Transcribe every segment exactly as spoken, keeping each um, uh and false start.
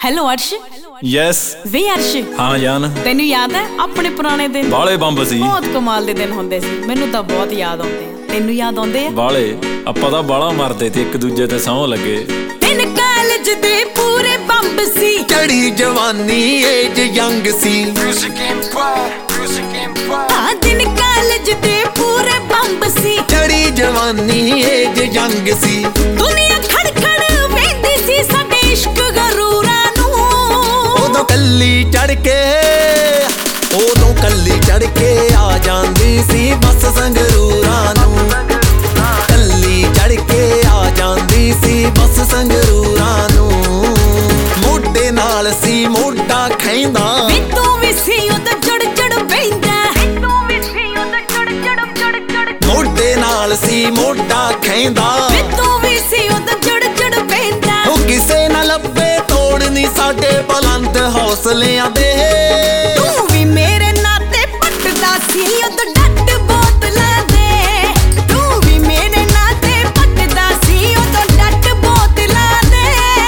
Hello अर्श। Yes वे अर्श, हाँ जान, तेनू याद है अपने पुराने दिन? बाले बंब सी, बहुत कमाल दे दिन होंदे सी। मैनू तां बहुत याद आउंदे आ। तेनू याद आउंदे आ? बाले ਆਪਾਂ ਤਾਂ ਬਾਲਾ ਮਰਦੇ ਤੇ ਇੱਕ ਦੂਜੇ ਤੇ ਸੌਂ ਲੱਗੇ। ਤਿੰਨ ਕਾਲਜ ਦੇ ਪੂਰੇ ਬੰਬ ਸੀ, ਚੜੀ ਜਵਾਨੀ ਏਜ ਯੰਗ ਸੀ। ਹਾਂ ਤਿੰਨ ਕਾਲਜ ਦੇ ਪੂਰੇ ਬੰਬ ਸੀ, ਚੜੀ ਜਵਾਨੀ ਏਜ ਯੰਗ ਸੀ। ਦੁਨੀਆ ਖੜਖੜ ਵੇਂਦੀ ਸੀ ਸਾਡੇ ਇਸ਼ਕ ਗਰੂਰਾਂ ਨੂੰ। ਉਦੋਂ ਕੱਲੀ ਚੜ ਕੇ ਉਦੋਂ ਕੱਲੀ ਚੜ ਕੇ ਆ ਜਾਂਦੀ ਸੀ ਬੱਸ ਸੰਗਰੂਰਾਂ ਨੂੰ। ਕੱਲੀ ਚੜ ਕੇ ਆ ਜਾਂਦੀ ਸੀ ਬੱਸ ਸੰਗਰੂਰਾਂ ਨੂੰ। ਮੋਢੇ ਨਾਲ ਸੀ ਮੋਢਾ ਖੈਂਦਾ, ਵੇ ਤੂੰ ਵੀ ਸੀ ਉਦੋਂ ਜੜ ਜੜ ਬੈਂਦਾ। ਤੂੰ ਵੀ ਸੀ ਉਦੋਂ ਜੜ ਜੜ ਜੜ ਜੜ ਮੋਢੇ ਨਾਲ ਸੀ ਮੋਢਾ ਖੈਂਦਾ। ਵੇ ਤੂੰ ਵੀ ਸੀ ਉਦੋਂ ਜੜ ਜੜ ਬੈਂਦਾ। ਉਹ ਕਿਸੇ ਨਾ ਲੱਭੇ ਤੋੜ ਨੀ ਸਾਡੇ ਬੁਲੰਦ ਹੌਸਲਿਆਂ ਦੇ। ਤੂੰ ਵੀ ਮੇਰੇ ਨਾਤੇ ਪੱਟਦਾ ਸੀ ਉਦੋਂ ਡੱਟ ਬੋਤਲਾਂ ਦੇ। ਤੂੰ ਵੀ ਮੇਰੇ ਨਾਤੇ ਪੱਟਦਾ ਸੀ ਉਦੋਂ ਡੱਟ ਬੋਤਲਾਂ ਦੇ।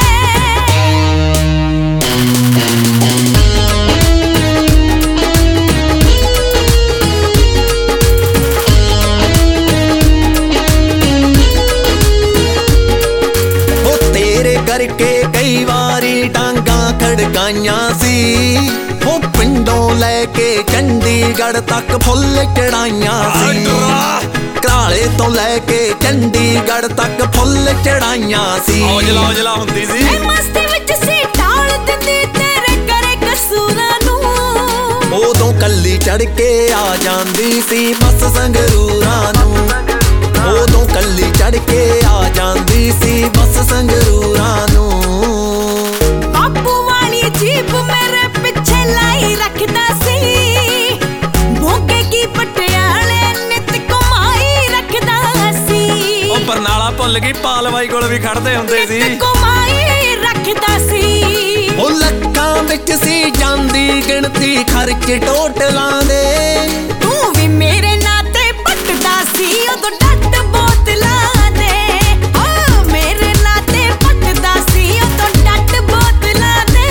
ਉਹ ਤੇਰੇ ਕਰਕੇ ਕਈ ਵਾਰੀ ਡਾਂਗਾਂ ਖੜਕਾਈਆਂ ਸੀ। ਉਹ ਪਿੰਡੋਂ ਲੈ ਕੇ ਚੰਡੀਗੜ੍ਹ ਤੱਕ ਫੁੱਲ ਚੜਾਈਆਂ ਸੀ। ਕਰਾਲੇ ਤੋਂ ਲੈ ਕੇ ਚੰਡੀਗੜ੍ਹ ਤੱਕ ਫੁੱਲ ਚੜਾਈਆਂ ਸੀ। ਔਜਲਾ ਔਜਲਾ ਹੁੰਦੀ ਸੀ, ਮੈਂ ਮਸਤੀ ਵਿੱਚ ਸੀ ਢਾਲ ਦਿੰਦੀ ਤੇਰੇ ਕਰੇ ਕਸੂਰਾਂ ਨੂੰ। ਉਦੋਂ ਕੱਲੀ ਚੜ ਕੇ ਆ ਜਾਂਦੀ ਸੀ ਬੱਸ ਸੰਗਰੂਰਾਂ ਨੂੰ। ਉਦੋਂ ਕੱਲੀ ਚੜ ਕੇ ਆ ਜਾਂਦੀ ਸੀ ਬੱਸ ਸੰਗਰੂਰਾਂ ਨੂੰ। ਬਾਪੂ ਵਾਲੀ ਜੀਬ ਮੇਰੇ ਪਿੱਛੇ ਲਾਈ ਰੱਖਦਾ ਸੀ। ਮੋਗੇ ਕੀ ਪਟਿਆਲੇ ਨਿਤ ਕਮਾਈ ਰੱਖਦਾ ਸੀ। ਉਹ ਬਰਨਾਲਾ ਭੁੱਲ ਗਈ, ਪਾਲਵਾਈ ਕੋਲ ਵੀ ਖੜਦੇ ਹੁੰਦੇ ਸੀ। ਨਿਤ ਕਮਾਈ ਰੱਖਦਾ ਸੀ। ਉਹ ਲੱਖਾਂ ਵਿੱਚ ਸੀ ਜਾਂਦੀ ਗਿਣਤੀ ਖਰਚ ਟੋਟਲਾਂ ਦੇ। ਤੂੰ ਵੀ ਮੇਰੇ ਨਾਤੇ ਪੱਟਦਾ ਸੀ ਉਦੋਂ ਡੱਟ ਬੋਤਲਾਂ ਦੇ। ਓ ਮੇਰੇ ਨਾਤੇ ਪੱਟਦਾ ਸੀ ਉਦੋਂ ਡੱਟ ਬੋਤਲਾਂ ਦੇ।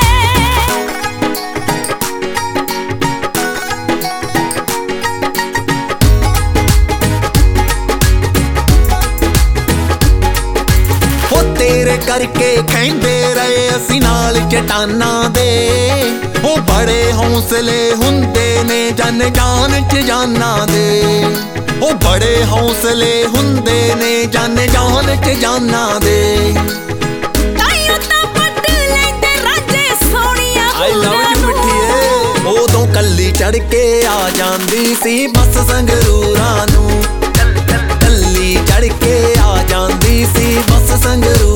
ਉਹ ਤੇਰੇ ਕਰਕੇ ਕਹਿੰਦੇ ਰਹੇ ਅਸੀਂ ਨਾਲ ਚਟਾਨਾਂ ਦੇ। ਉਹ ਬੜੇ ਹੌਸਲੇ ਹੁੰਦੇ ਨੇ ਜਨ ਜਾਨ ਚ ਜਾਨਾਂ ਦੇ। ਉਹ ਬੜੇ ਹੌਸਲੇ ਹੁੰਦੇ ਨੇ ਜਨ ਜਾਨ ਚ ਜਾਨਾਂ ਦੇ। ਤਾਈਓ ਤਾਂ ਪੱਟ ਲੈਂਦੇ ਰਾਜੇ ਸੋਹਣੀਆਂ I love you ਹੂਰਾਂ ਮਿੱਠੀਏ। ਨੂੰ। ਉਦੋਂ ਕੱਲੀ ਚੜ ਕੇ ਆ ਜਾਂਦੀ ਸੀ ਬੱਸ ਸੰਗਰੂਰਾਂ ਨੂੰ। ਕੱਲੀ ਚੜ ਕੇ ਆ ਜਾਂਦੀ ਸੀ ਬੱਸ ਸੰਗਰੂਰਾਂ